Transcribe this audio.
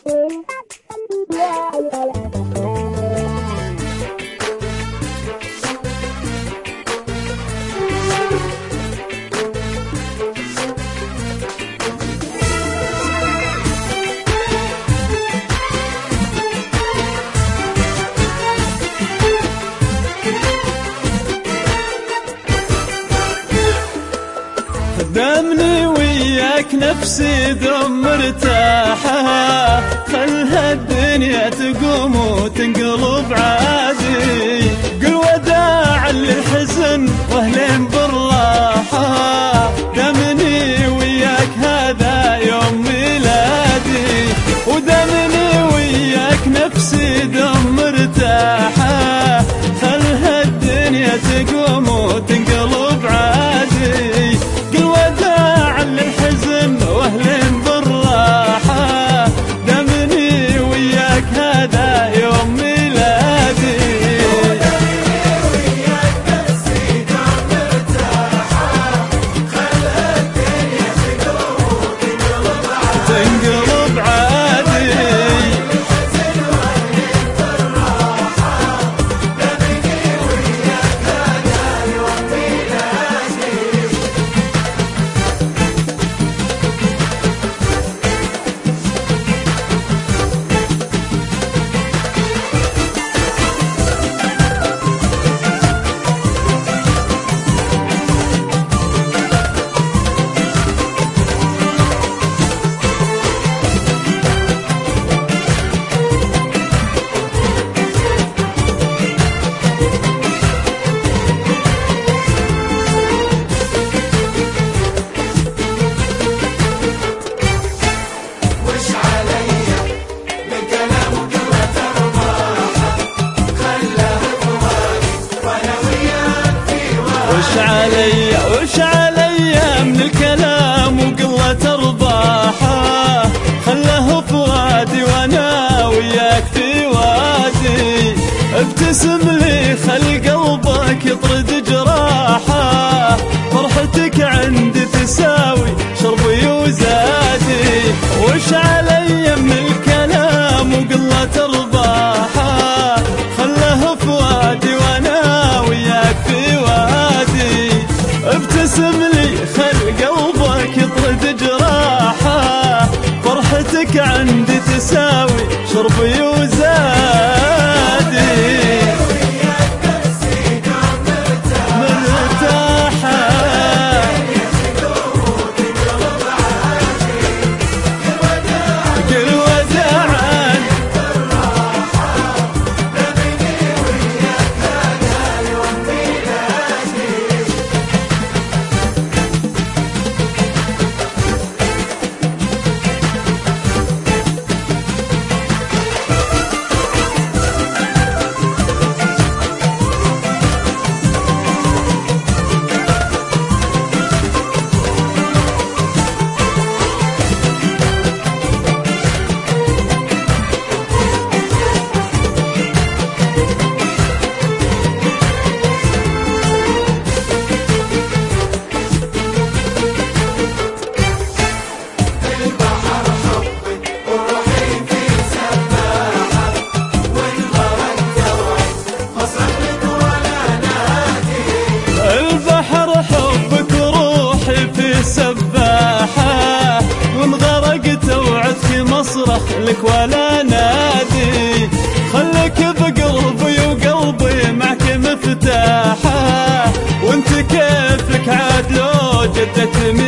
دامني وياك نفسي دوم مرتاحة، خلها الدنيا تقوم وتنقلب عادي، قل وداعا للحزن واهلين بالراحة، دامني وياك هذا يوم ميلادي، ودامني وياك نفسي دوم مرتاحة، خلها الدنيا تقوم وتنقلب عادي، للحزن واهلين بالراحة، دامني وياك هذا يوم ميلادي، ودامني وياك نفسي دوم مرتاحة، خلها الدنيا تقوم وتنقلب عادي، للحزن واهلين بالراحة، دامني وياك هذا يوم ميلادي. وش علي من الكلام وقلة ارباحه، خله فؤادي وانا وياك في وادي، ابتسم لي خل قلبك يطرد جراحه، فرحتك عندي تساوي شربي وزادي، وش علي من الكلام وقلة ارباحه، خله فؤادي وانا وياك في وادي، ابتسم لي خل قلبك يطرد جراحه، فرحتك عندي تساوي شربي وزادي. سباحة وانغرقت وعدك مصرخ لك ولا نادي، خلك بقلبي وقلبي معك مفتاحة، وانت كيفك عاد لو جدت